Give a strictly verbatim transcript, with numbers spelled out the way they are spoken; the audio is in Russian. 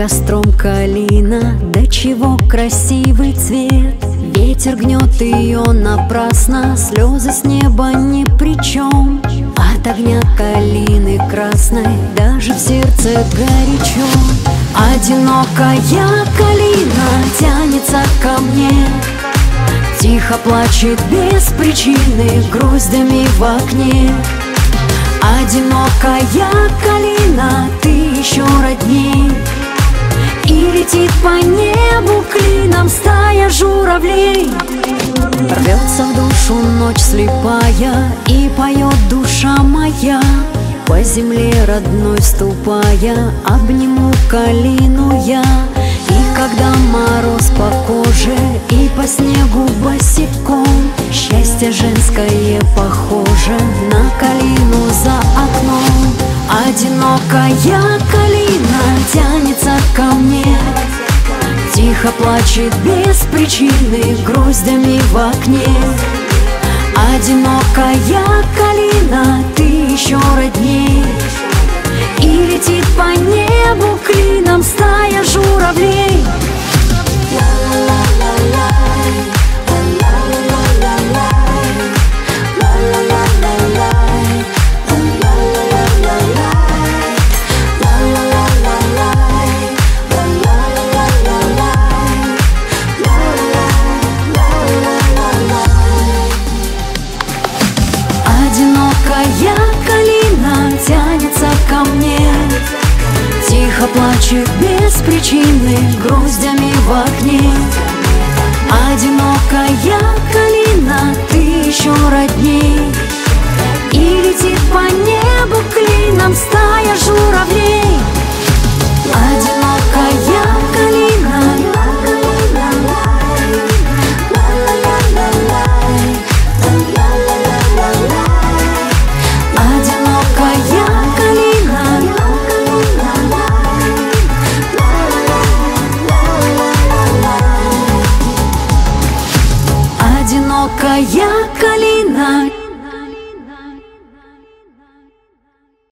остром калина, до чего красивый цвет. Ветер гнет ее напрасно, слезы с неба ни при чем. От огня калины красной даже в сердце горячо. Одинокая калина тянется ко мне, тихо плачет без причины груздями в окне. Одинокая калина, ты еще родней, и летит по небу клином стая журавлей. Рвется в душу ночь слепая, и поет душа моя. По земле родной ступая, обниму калину я. И когда мороз по коже и по снегу босиком, счастье женское похоже на калину за окном. Одинокая калина тянется ко мне, тихо плачет без причины груздями в окне. Одинокая калина, ты еще родней, и летит по небу клином стая журавлей. Одинокая калина тянется ко мне, тихо плачет без причины груздями в окне. Одинокая калина, ты еще родней, и летит по небу клином стая журавлей.